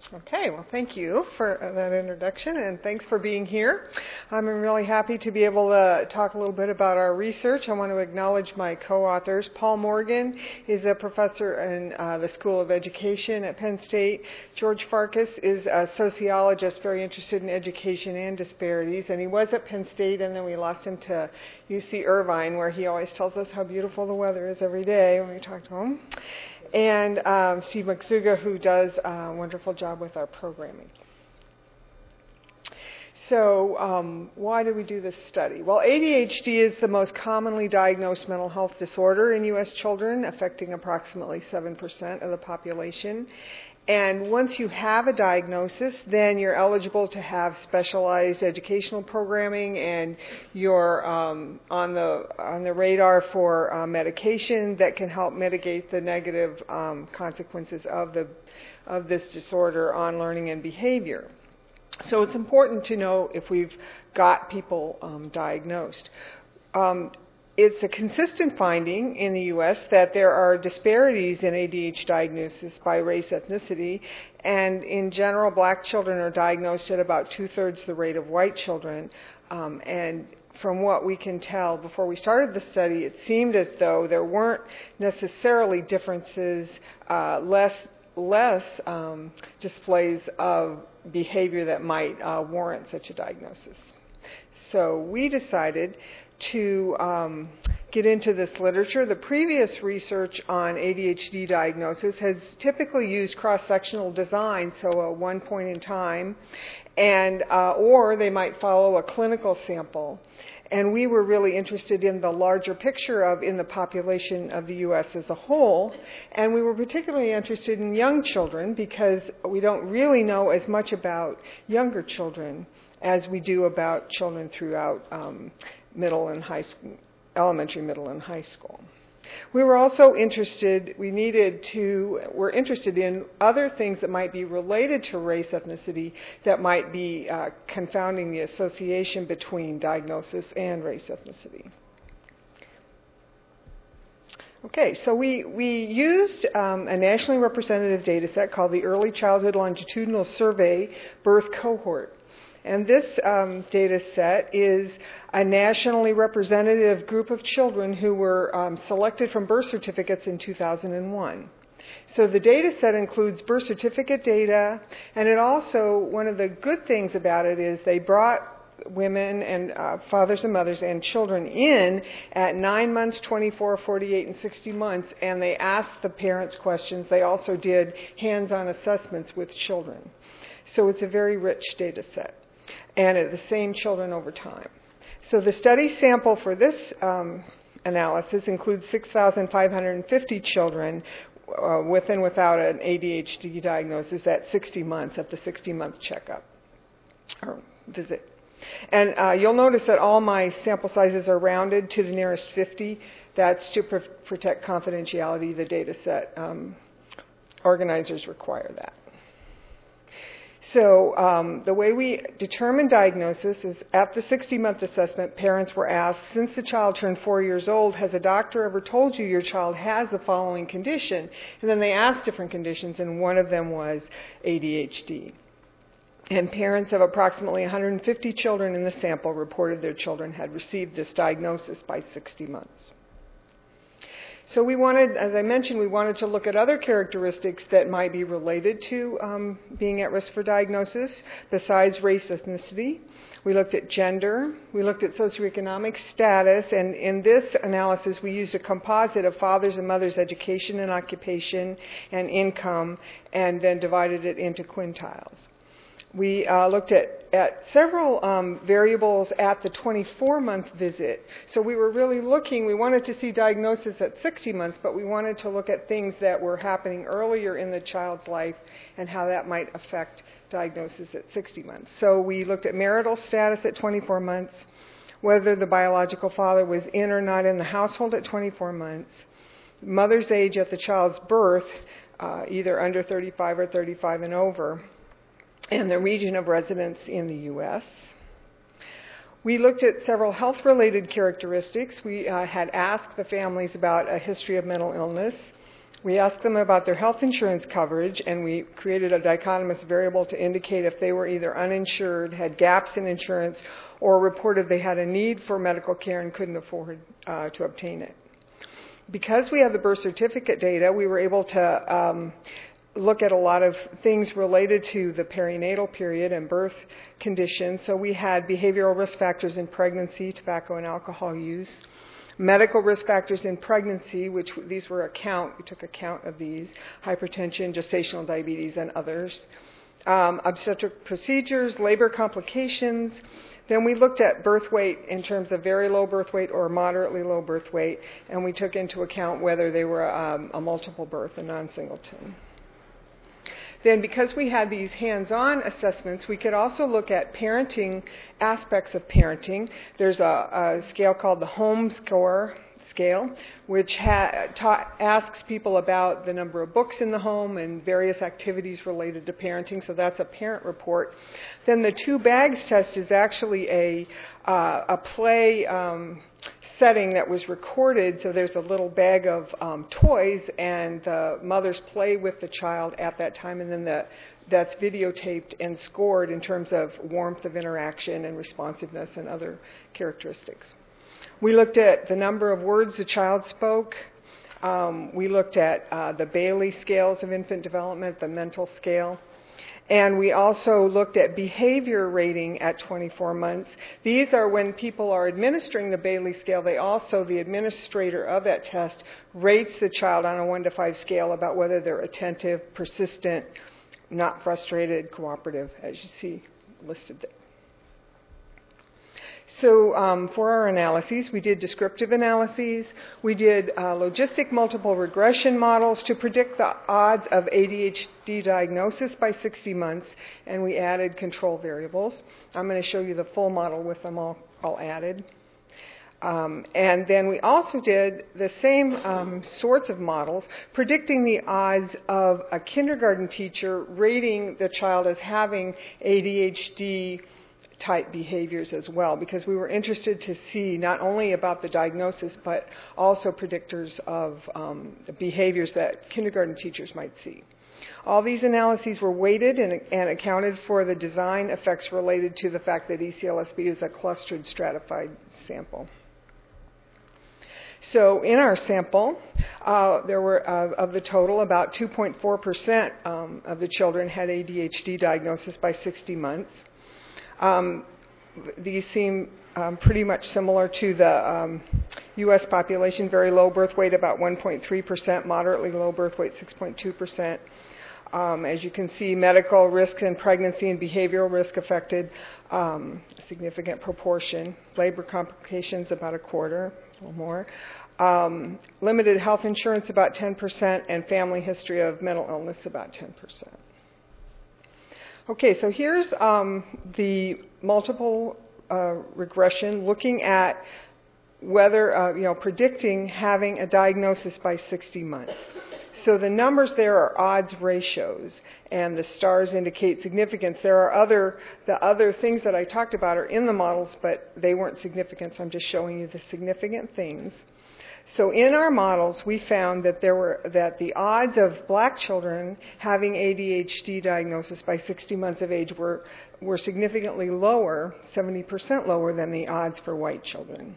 Okay, well, thank you for that introduction, and thanks for being here. I'm really happy to be able to talk a little bit about our research. I want to acknowledge my co-authors. Paul Morgan is a professor in the School of Education at Penn State. George Farkas is a sociologist very interested in education and disparities, and he was at Penn State, and then we lost him to UC Irvine, where he always tells us how beautiful the weather is every day when we talk to him. And Steve Maksuga, who does a wonderful job with our programming. So why did we do this study? Well, ADHD is the most commonly diagnosed mental health disorder in U.S. children, affecting approximately 7% of the population. And once you have a diagnosis, then you're eligible to have specialized educational programming, and you're on the radar for medication that can help mitigate the negative consequences of this disorder on learning and behavior. So it's important to know if we've got people diagnosed. It's a consistent finding in the U.S. that there are disparities in ADHD diagnosis by race, ethnicity, and in general, black children are diagnosed at about 2/3 the rate of white children. And from what we can tell, before we started the study, it seemed as though there weren't necessarily differences, less displays of behavior that might warrant such a diagnosis. So we decided to get into this literature. The previous research on ADHD diagnosis has typically used cross-sectional design, so at one point in time, and or they might follow a clinical sample. And we were really interested in the larger picture in the population of the U.S. as a whole. And we were particularly interested in young children because we don't really know as much about younger children as we do about children throughout elementary, middle, and high school. We were also interested in other things that might be related to race, ethnicity, that might be confounding the association between diagnosis and race, ethnicity. Okay, so we used a nationally representative data set called the Early Childhood Longitudinal Survey Birth Cohort. And this data set is a nationally representative group of children who were selected from birth certificates in 2001. So the data set includes birth certificate data, and it also, one of the good things about it is they brought women and fathers and mothers and children in at 9 months, 24, 48, and 60 months, and they asked the parents questions. They also did hands-on assessments with children. So it's a very rich data set, and at the same children over time. So the study sample for this analysis includes 6,550 children with and without an ADHD diagnosis at 60 months, at the 60-month checkup or visit. And you'll notice that all my sample sizes are rounded to the nearest 50. That's to protect confidentiality. The data set organizers require that. So the way we determine diagnosis is at the 60-month assessment, parents were asked, since the child turned 4 years old, has a doctor ever told you your child has the following condition? And then they asked different conditions, and one of them was ADHD. And parents of approximately 150 children in the sample reported their children had received this diagnosis by 60 months. So we wanted, as I mentioned, we wanted to look at other characteristics that might be related to being at risk for diagnosis besides race, ethnicity. We looked at gender. We looked at socioeconomic status. And in this analysis, we used a composite of fathers and mothers' education and occupation and income, and then divided it into quintiles. We looked at several variables at the 24-month visit. So we were really we wanted to see diagnosis at 60 months, but we wanted to look at things that were happening earlier in the child's life and how that might affect diagnosis at 60 months. So we looked at marital status at 24 months, whether the biological father was in or not in the household at 24 months, mother's age at the child's birth, either under 35 or 35 and over, and the region of residence in the U.S. We looked at several health-related characteristics. We had asked the families about a history of mental illness, We asked them about their health insurance coverage, and we created a dichotomous variable to indicate if they were either uninsured, had gaps in insurance, or reported they had a need for medical care and couldn't afford to obtain it. Because we have the birth certificate data, we were able to look at a lot of things related to the perinatal period and birth conditions. So we had behavioral risk factors in pregnancy, tobacco and alcohol use, medical risk factors in pregnancy, which these were we took account of these, hypertension, gestational diabetes, and others, obstetric procedures, labor complications. Then we looked at birth weight in terms of very low birth weight or moderately low birth weight, and we took into account whether they were a multiple birth, a non-singleton. Then because we had these hands-on assessments, we could also look at parenting aspects of parenting. There's a scale called the Home Score scale, which asks people about the number of books in the home and various activities related to parenting. So that's a parent report. Then the Two Bags test is actually a play setting that was recorded. So there's a little bag of toys, and the mothers play with the child at that time, and then that's videotaped and scored in terms of warmth of interaction and responsiveness and other characteristics. We looked at the number of words the child spoke. We looked at the Bayley scales of infant development, the mental scale. And we also looked at behavior rating at 24 months. These are when people are administering the Bayley scale. The administrator of that test rates the child on a 1 to 5 scale about whether they're attentive, persistent, not frustrated, cooperative, as you see listed there. So for our analyses, we did descriptive analyses. We did logistic multiple regression models to predict the odds of ADHD diagnosis by 60 months, and we added control variables. I'm going to show you the full model with them all added. And then we also did the same sorts of models, predicting the odds of a kindergarten teacher rating the child as having ADHD type behaviors as well, because we were interested to see not only about the diagnosis, but also predictors of the behaviors that kindergarten teachers might see. All these analyses were weighted and accounted for the design effects related to the fact that ECLSB is a clustered stratified sample. So in our sample, there were, of the total, about 2.4% of the children had ADHD diagnosis by 60 months. These seem pretty much similar to the U.S. population. Very low birth weight, about 1.3%, moderately low birth weight, 6.2%. As you can see, medical risk in pregnancy and behavioral risk affected a significant proportion. Labor complications, about a quarter or more. Limited health insurance, about 10%, and family history of mental illness, about 10%. Okay, so here's the multiple regression looking at whether, predicting having a diagnosis by 60 months. So the numbers there are odds ratios, and the stars indicate significance. The other things that I talked about are in the models, but they weren't significant, so I'm just showing you the significant things. So in our models, we found that the odds of black children having ADHD diagnosis by 60 months of age were significantly lower, 70% lower than the odds for white children.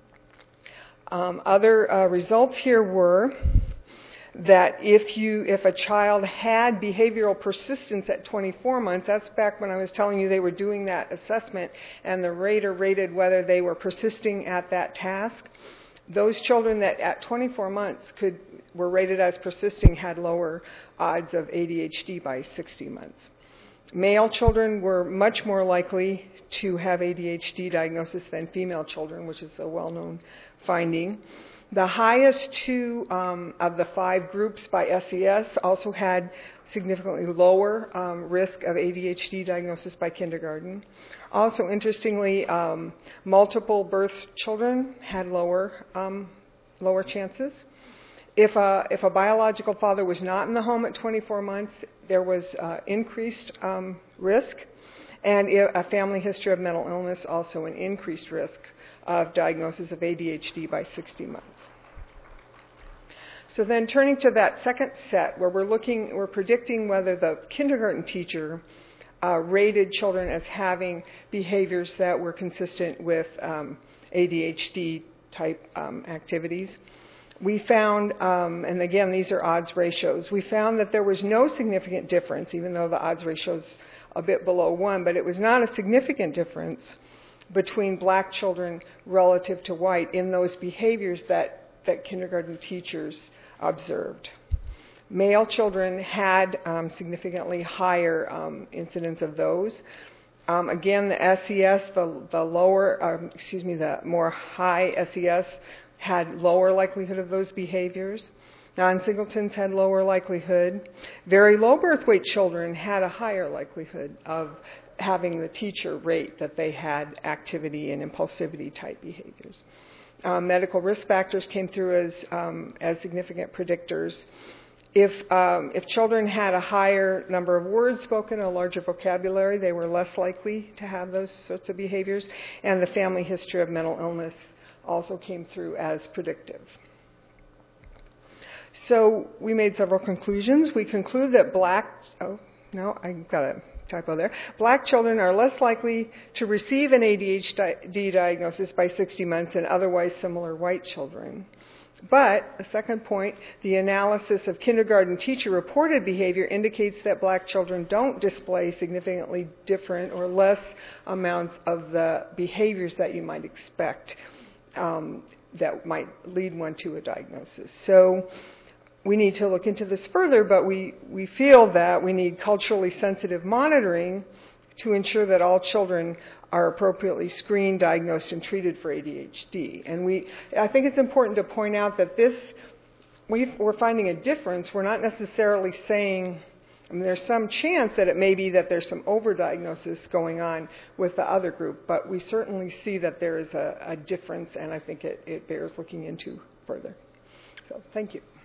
Other results here were that if a child had behavioral persistence at 24 months, that's back when I was telling you they were doing that assessment, and the rater rated whether they were persisting at that task. Those children that at 24 months were rated as persisting had lower odds of ADHD by 60 months. Male children were much more likely to have ADHD diagnosis than female children, which is a well-known finding. The highest two of the 5 groups by SES also had significantly lower risk of ADHD diagnosis by kindergarten. Also, interestingly, multiple birth children had lower chances. If a biological father was not in the home at 24 months, there was increased risk, and a family history of mental illness, also an increased risk of diagnosis of ADHD by 60 months. So then turning to that second set where we're predicting whether the kindergarten teacher rated children as having behaviors that were consistent with ADHD type activities. We found, and again, these are odds ratios, we found that there was no significant difference, even though the odds ratio's a bit below 1, but it was not a significant difference between black children relative to white in those behaviors that kindergarten teachers observed. Male children had significantly higher incidence of those. Again, the SES, the more high SES had lower likelihood of those behaviors. Non-singletons had lower likelihood. Very low birth weight children had a higher likelihood of having the teacher rate that they had activity and impulsivity type behaviors. Medical risk factors came through as significant predictors. If children had a higher number of words spoken, a larger vocabulary, they were less likely to have those sorts of behaviors. And the family history of mental illness also came through as predictive. So we made several conclusions. We conclude that black children are less likely to receive an ADHD diagnosis by 60 months than otherwise similar white children. But, the second point, the analysis of kindergarten teacher-reported behavior indicates that black children don't display significantly different or less amounts of the behaviors that you might expect that might lead one to a diagnosis. So, we need to look into this further, but we feel that we need culturally sensitive monitoring to ensure that all children are appropriately screened, diagnosed, and treated for ADHD. And I think it's important to point out that we're finding a difference. We're not necessarily saying, there's some chance that it may be that there's some overdiagnosis going on with the other group, but we certainly see that there is a difference, and I think it bears looking into further. So, thank you.